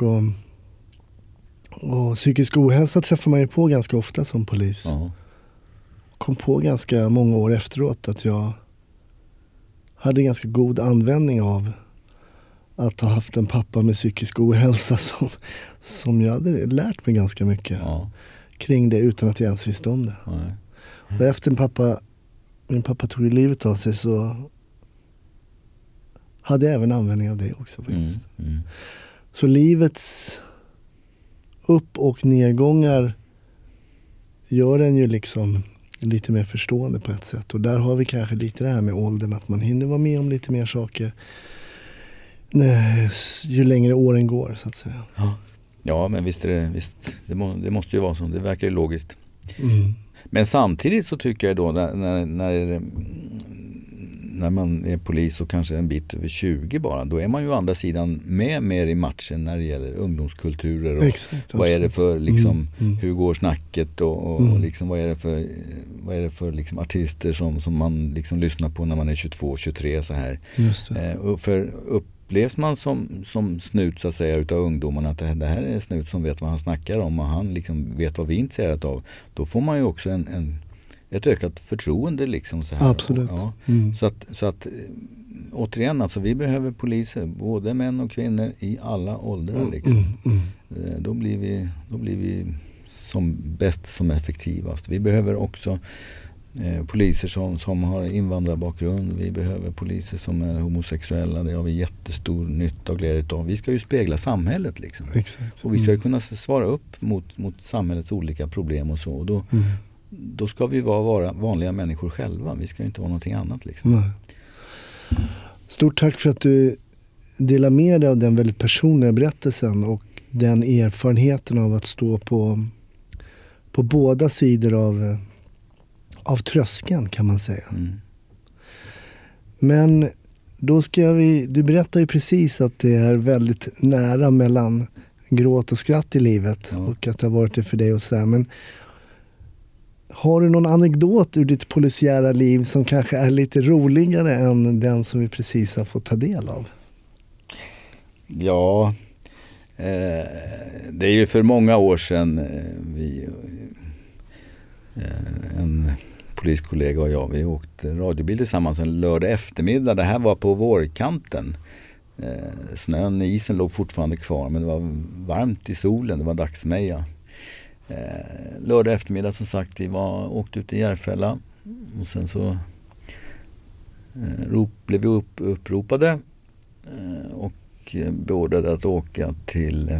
och psykisk ohälsa träffar man ju på ganska ofta som polis. Ja. Kom på ganska många år efteråt att jag hade ganska god användning av att ha haft en pappa med psykisk ohälsa som jag hade lärt mig ganska mycket kring det utan att jag ens visste om det. Nej. Och efter min pappa tog livet av sig så hade jag även användning av det också faktiskt. Så livets upp- och nedgångar gör en ju liksom lite mer förstående på ett sätt. Och där har vi kanske lite det här med åldern, att man hinner vara med om lite mer saker ju längre åren går så att säga. Ja, men visst är det måste ju vara så. Det verkar ju logiskt. Men samtidigt så tycker jag då när man är polis och kanske en bit över 20 bara, då är man ju å andra sidan med mer i matchen när det gäller ungdomskulturer och exakt, vad är det för liksom, hur går snacket och liksom, vad är det för liksom artister som man liksom lyssnar på när man är 22-23 så här. Just det. Och för upplevs man som snut så att säga utav ungdomarna att det här är snut som vet vad han snackar om och han liksom vet vad vi är intresserade av, då får man ju också ett ökat förtroende liksom så här. Absolut. Ja. Så att återigen, alltså vi behöver poliser, både män och kvinnor i alla åldrar liksom. Då blir vi som bäst, som effektivast. Vi behöver också poliser som har invandrarbakgrund. Vi behöver poliser som är homosexuella. Det har vi jättestor nytta och glädje av. Vi ska ju spegla samhället liksom. Exakt. Och vi ska ju kunna svara upp mot samhällets olika problem och så. Och då ska vi vara vanliga människor själva. Vi ska ju inte vara någonting annat liksom. Nej. Stort tack för att du delar med dig av den väldigt personliga berättelsen och den erfarenheten av att stå på båda sidor av tröskeln kan man säga. Men då du berättar ju precis att det är väldigt nära mellan gråt och skratt i livet och att det har varit det för dig och så här. Men har du någon anekdot ur ditt polisiära liv som kanske är lite roligare än den som vi precis har fått ta del av? Ja, det är ju för många år sedan en poliskollega och jag, vi åkte radiobil tillsammans en lördag eftermiddag. Det här var på vårkanten. Snön, isen låg fortfarande kvar, men det var varmt i solen, det var dagsmeja. Lördag eftermiddag som sagt, vi åkte ut i Järfälla och sen så blev vi uppropade och beordrade att åka till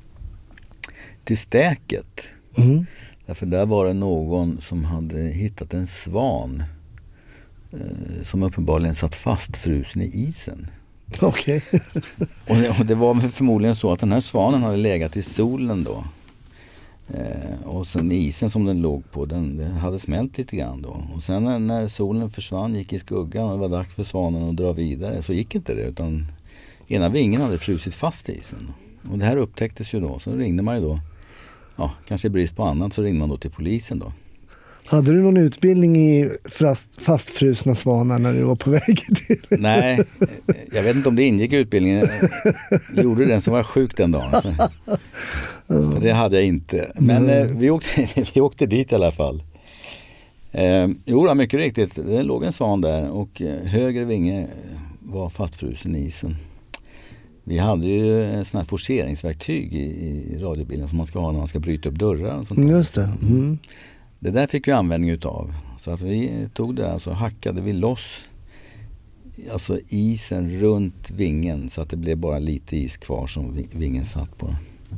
Stäket. Därför där var det någon som hade hittat en svan som uppenbarligen satt fastfrusen i isen. Okej. Och det var förmodligen så att den här svanen hade legat i solen då. Och sen isen som den låg på, den hade smält lite grann då. Och sen när solen försvann, gick i skuggan och det var dags för svanen att dra vidare, så gick inte det, utan ena vingen hade frusit fast i isen. Och det här upptäcktes ju då, så ringde man ju då, kanske i brist på annat, så ringde man då till polisen då. Hade du någon utbildning i fastfrusna svanar när du var på väg till? Nej, jag vet inte om det ingick i utbildningen. Jag gjorde den som var sjuk den dagen. För det hade jag inte. Men vi åkte dit i alla fall. Jo, mycket riktigt. Det låg en svan där och höger vinge var fastfrusen i isen. Vi hade ju en sån här forceringsverktyg i radiobilen som man ska ha när man ska bryta upp dörrar och sånt där. Just det. Mm. Det där fick vi användning utav. Så att vi tog det där och så hackade vi loss alltså isen runt vingen så att det blev bara lite is kvar som vingen satt på.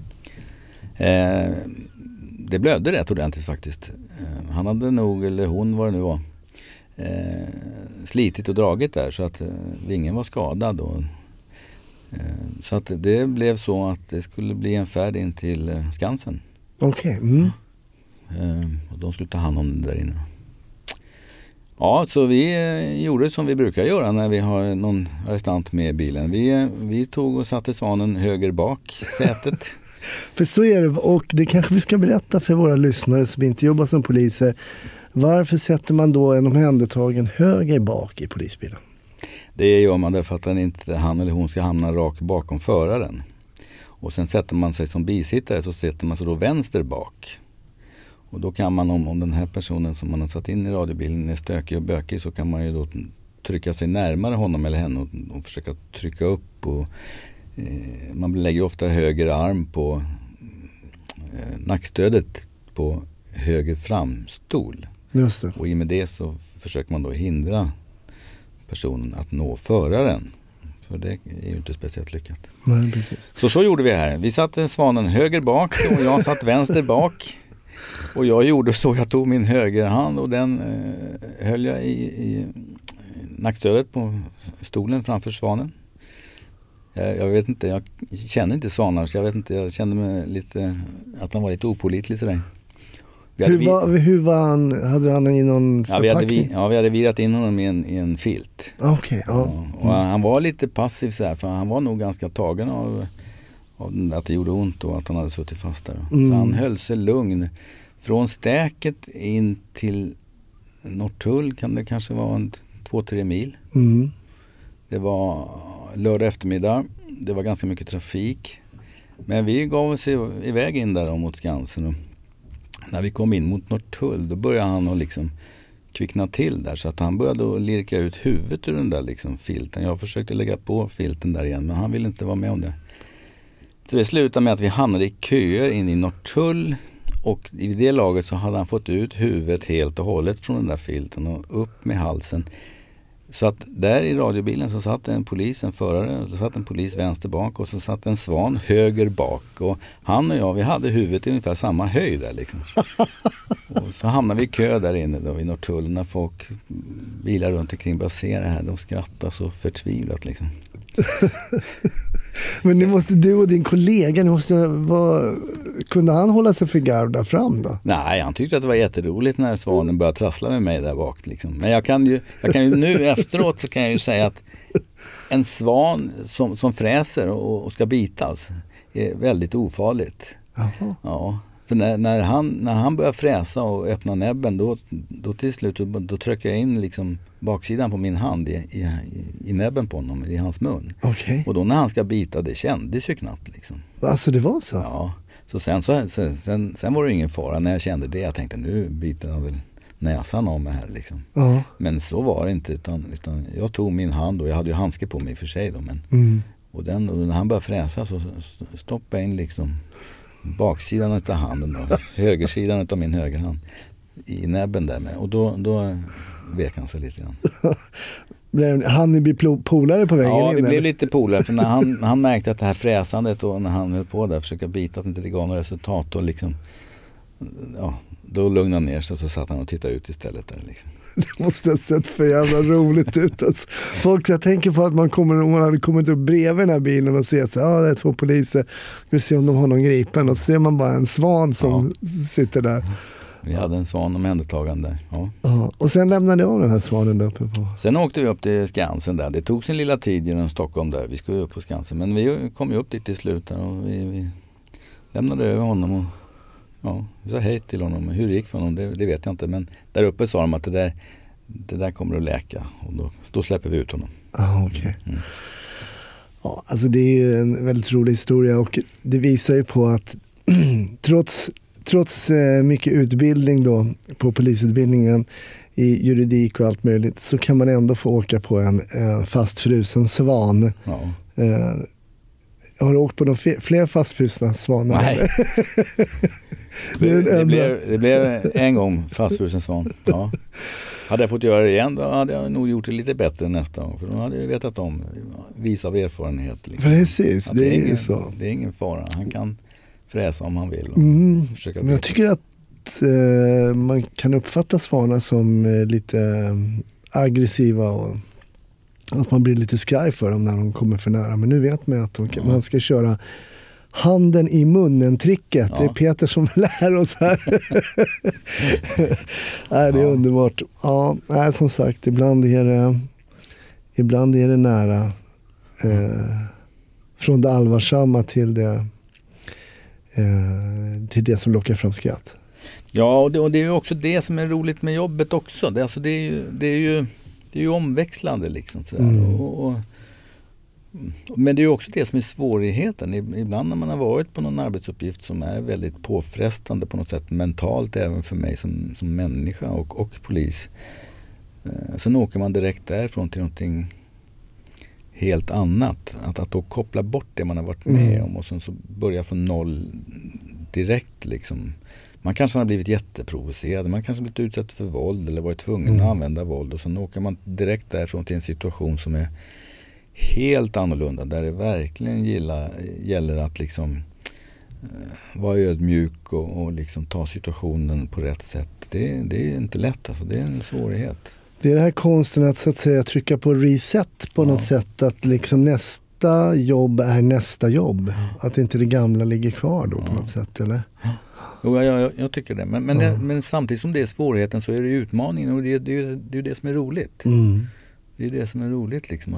Det blödde rätt ordentligt faktiskt. Han hade nog, eller hon vad det nu var, slitit och dragit där så att vingen var skadad. Och, så att det blev så att det skulle bli en färd in till Skansen. Okej. Mm. Och de skulle ta hand om det där inne. Ja, så vi gjorde som vi brukar göra när vi har någon arrestant med i bilen. Vi tog och satte Svanen höger bak sätet. För så är det, och det kanske vi ska berätta för våra lyssnare som inte jobbar som poliser. Varför sätter man då en omhändertagen höger bak i polisbilen? Det gör man därför att han eller hon ska hamna rakt bakom föraren. Och sen sätter man sig som bisittare, så sätter man sig då vänster bak. Och då kan man, om den här personen som man har satt in i radiobilen är stökig och bökig, så kan man ju då trycka sig närmare honom eller henne och försöka trycka upp. Och, man lägger ofta höger arm på nackstödet på höger framstol. Just det. Och i med det så försöker man då hindra personen att nå föraren. För det är ju inte speciellt lyckat. Nej, precis. Så gjorde vi här. Vi satte Svanen höger bak och jag satt vänster bak. Och jag gjorde så, jag tog min högerhand och den höll jag i nackstödet på stolen framför Svanen. Jag vet inte, jag känner inte Svanar, så jag vet inte, jag kände mig lite, att han var lite opålitlig sådär. Hur var han, hade han i någon förpackning? Vi hade virat in honom i en filt. Okej, ja. Och han var lite passiv så här, för han var nog ganska tagen av att det gjorde ont och att han hade suttit fast där. Så han höll sig lugn. Från Stäket in till Norrtull kan det kanske vara 2-3 mil. Mm. Det var lördag eftermiddag. Det var ganska mycket trafik. Men vi gav oss iväg in där mot Skansen. Och när vi kom in mot Norrtull, då började han att liksom kvickna till där. Så att han började att lirka ut huvudet ur den där liksom filten. Jag försökte lägga på filten där igen, men han ville inte vara med om det. Så det slutade med att vi hamnade i köer in i Norrtull. Och i det laget så hade han fått ut huvudet helt och hållet från den där filten och upp med halsen. Så att där i radiobilen så satt en polis, en förare, så satt en polis vänster bak och så satt en Svan höger bak. Och han och jag, vi hade huvudet i ungefär samma höjd där liksom. Och så hamnade vi i kö där inne då i Norrtull när folk, bilar runt omkring bara ser det här. De skrattar så förtvivlat liksom. Men nu måste du och din kollega, kunde han hålla sig för garv där fram då? Nej, han tyckte att det var jätteroligt när Svanen började trassla med mig där bak liksom. Men jag kan ju nu efteråt så kan jag ju säga att en svan som fräser och ska bitas är väldigt ofarligt. Jaha. Ja. För när han börjar fräsa och öppna näbben då till slut då trycker jag in liksom baksidan på min hand i näbben på honom, i hans mun. Okay. Och då när han ska bita, det kändes ju knappt liksom. Alltså det var så? Ja. Så sen var det ingen fara när jag kände det. Jag tänkte nu biter han väl näsan av mig här liksom. Uh-huh. Men så var det inte utan jag tog min hand och jag hade ju handske på mig för sig då. Men, och när han började fräsa så stoppade jag in liksom baksidan av handen då, högersidan av min högerhand i näbben där med. Och då vek han sig lite grann. Blev han polare på vägen in? Ja, vi blev lite polare för när han märkte att det här fräsandet och när han höll på där och försöka bita att inte det gav något resultat och liksom, ja, då lugnade han ner sig och så satt han och tittade ut istället där liksom. Det måste ha sett för jävla roligt ut alltså. Folk, jag tänker på att om man hade kommit upp bredvid den här bilen och ser så det är 2 poliser, vi ser om de har någon gripen och så ser man bara en svan som sitter där. Vi hade en svan omhändertagande där. Ja. Och sen lämnade jag den här svanen där uppe på. Sen åkte vi upp till Skansen där. Det tog sin lilla tid genom Stockholm där. Vi skulle upp på Skansen. Men vi kom ju upp dit till slut där och vi lämnade över honom och vi sa hej till honom. Hur det gick för honom, det vet jag inte. Men där uppe sa de att det där kommer att läka. Och då släpper vi ut honom. Okej. Ja, alltså det är ju en väldigt rolig historia och det visar ju på att trots mycket utbildning då på polisutbildningen i juridik och allt möjligt så kan man ändå få åka på en fastfrusen svan. Ja. Har du åkt på fler fastfrusna svanar? Nej. det blev en gång fastfrusen svan. Ja. Hade jag fått göra det igen, då hade jag nog gjort det lite bättre nästa gång. För då hade jag vetat om, vis av erfarenhet. Liksom. Precis, det är ingen så. Det är ingen fara. Han kan fräsa om han vill. Men jag tycker att man kan uppfatta svanar som lite aggressiva och att man blir lite skraj för dem när de kommer för nära. Men nu vet man att man ska köra handen i munnen-tricket. Ja. Det är Peter som lär oss här. Nej, det är underbart. Ja, nej, som sagt, ibland är det nära. Från det allvarsamma till det som lockar fram skratt. Ja, och det är ju också det som är roligt med jobbet också. Det är ju omväxlande liksom. Men det är ju också det som är svårigheten. Ibland när man har varit på någon arbetsuppgift som är väldigt påfrestande på något sätt mentalt även för mig som människa och polis. Sen åker man direkt därifrån till någonting helt annat. Att då koppla bort det man har varit med om och sen så börja från noll direkt liksom. Man kanske har blivit jätteprovocerad, man kanske har blivit utsatt för våld eller varit tvungen att använda våld och sen åker man direkt därifrån till en situation som är helt annorlunda, där det verkligen gäller att liksom vara ödmjuk och liksom ta situationen på rätt sätt. Det är inte lätt alltså, det är en svårighet. Det är det här konsten att så att säga trycka på reset på något sätt, att liksom nästa jobb är nästa jobb. Att inte det gamla ligger kvar då på något sätt, eller? Jo, jag tycker det. Men samtidigt som det är svårigheten så är det utmaningen och det är det som är roligt. Det är det som är roligt liksom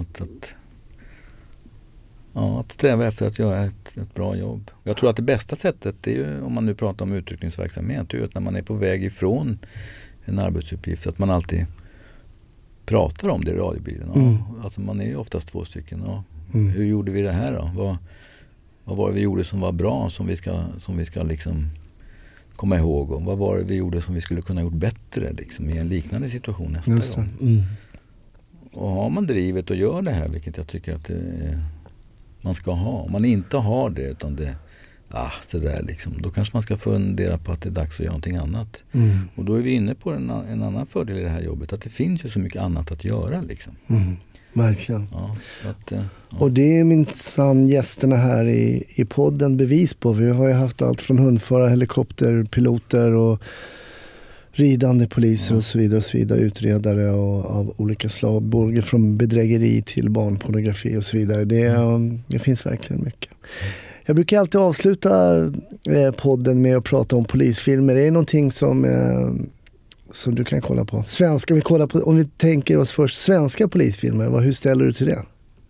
att sträva efter att göra ett bra jobb. Jag tror att det bästa sättet är ju, om man nu pratar om utryckningsverksamhet, är ju att när man är på väg ifrån en arbetsuppgift att man alltid pratar om det i radiobilen. Alltså man är ju oftast 2 stycken. Hur gjorde vi det här då? Vad var det vi gjorde som var bra, som vi ska liksom komma ihåg? Och vad var det vi gjorde som vi skulle kunna gjort bättre liksom, i en liknande situation nästa gång? Och har man drivet och gör det här, vilket jag tycker att man ska ha. Om man inte har det utan det så där liksom, då kanske man ska fundera på att det är dags att göra någonting annat. Och då är vi inne på en annan fördel i det här jobbet, att det finns ju så mycket annat att göra liksom. Verkligen. Och det är minsann gästerna här i podden bevis på. Vi har ju haft allt från hundförare, helikopterpiloter och ridande poliser och så vidare, utredare och av olika slag, både från bedrägeri till barnpornografi och så vidare. Det finns verkligen mycket. Jag brukar alltid avsluta podden med att prata om polisfilmer. Det är någonting som du kan kolla på. Om vi tänker oss först svenska polisfilmer, hur ställer du till det?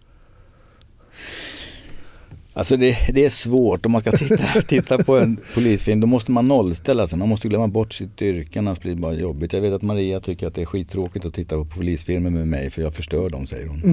Alltså det är svårt. Om man ska titta på en polisfilm, då måste man nollställa sig. Man måste glömma bort sitt yrke, annars blir det bara jobbigt. Jag vet att Maria tycker att det är skittråkigt att titta på polisfilmer med mig, för jag förstör dem, säger hon.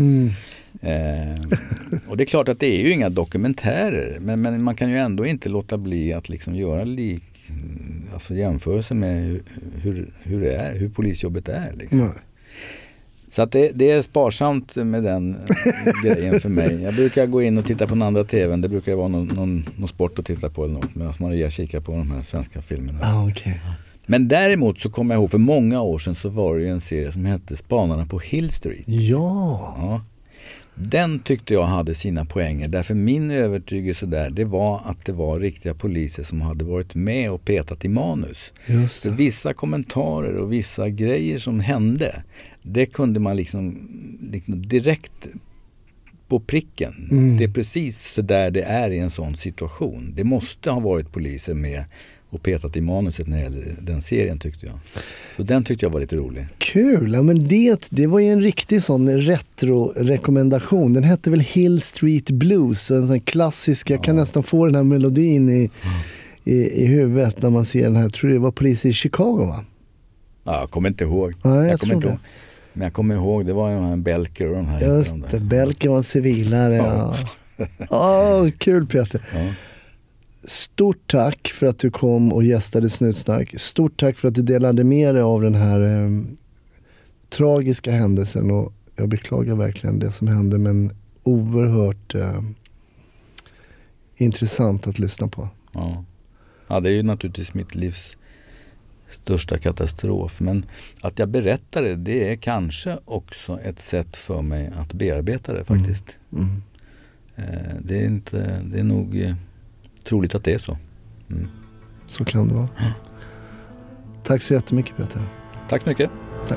Och det är klart att det är ju inga dokumentärer, men man kan ju ändå inte låta bli att liksom göra jämförelse med hur polisjobbet är liksom. Så att det är sparsamt med den grejen för mig. Jag brukar gå in och titta på den andra tvn. Det brukar vara någon sport att titta på eller något, medan Maria kikar på de här svenska filmerna. Okay. Men däremot så kommer jag ihåg, för många år sedan så var det ju en serie som hette Spanarna på Hill Street. Ja. Den tyckte jag hade sina poänger. Därför min övertygelse där, det var att det var riktiga poliser som hade varit med och petat i manus. Just det. Så vissa kommentarer och vissa grejer som hände, det kunde man liksom direkt på pricken. Det är precis så där det är i en sån situation. Det måste ha varit poliser med och petat i manuset när det gäller den serien, tyckte jag. Så den tyckte jag var lite rolig. Kul, ja, men det var ju en riktig sån retro-rekommendation. Den hette väl Hill Street Blues, en sån klassisk, jag kan nästan få den här melodin i huvudet när man ser den här. Jag tror det var poliser i Chicago, va? Ja, jag kommer inte ihåg. Ja, jag kommer inte ihåg. Men jag kommer ihåg, det var ju en Belker och de här. Just det, Belker var en civilare. Ja. Kul, Peter. Ja. Stort tack för att du kom och gästade Snutsnack. Stort tack för att du delade med dig av den här tragiska händelsen. Och jag beklagar verkligen det som hände, men oerhört intressant att lyssna på. Ja, det är ju naturligtvis mitt livs största katastrof. Men att jag berättar det är kanske också ett sätt för mig att bearbeta det faktiskt. Det är nog troligt att det är så. Så kan det vara. Tack så jättemycket, Peter. Tack så mycket. Tack.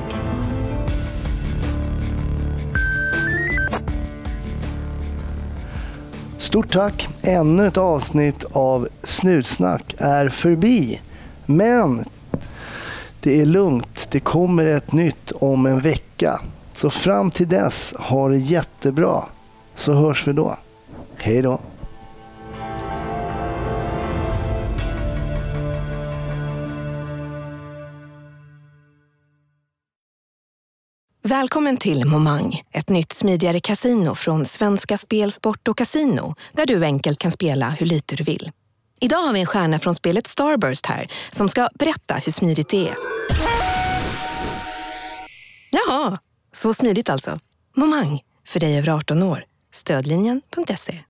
Stort tack. Ännu ett avsnitt av Snutsnack är förbi. Men det är lugnt. Det kommer ett nytt om en vecka. Så fram till dess, ha det jättebra. Så hörs vi då. Hej då. Välkommen till Momang, ett nytt smidigare kasino från Svenska Spel, Sport och Casino, där du enkelt kan spela hur lite du vill. Idag har vi en stjärna från spelet Starburst här som ska berätta hur smidigt det är. Jaha, så smidigt alltså. Momang, för dig över 18 år. Stödlinjen.se.